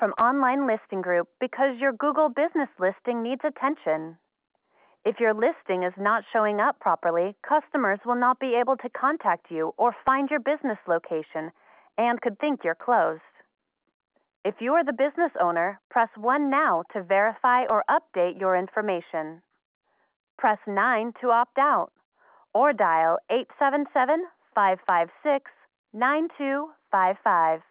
from Online Listing Group because your Google business listing needs attention. If your listing is not showing up properly, customers will not be able to contact you or find your business location and could think you're closed. If you are the business owner, press 1 now to verify or update your information. Press 9 to opt out, or dial 877-556-9255.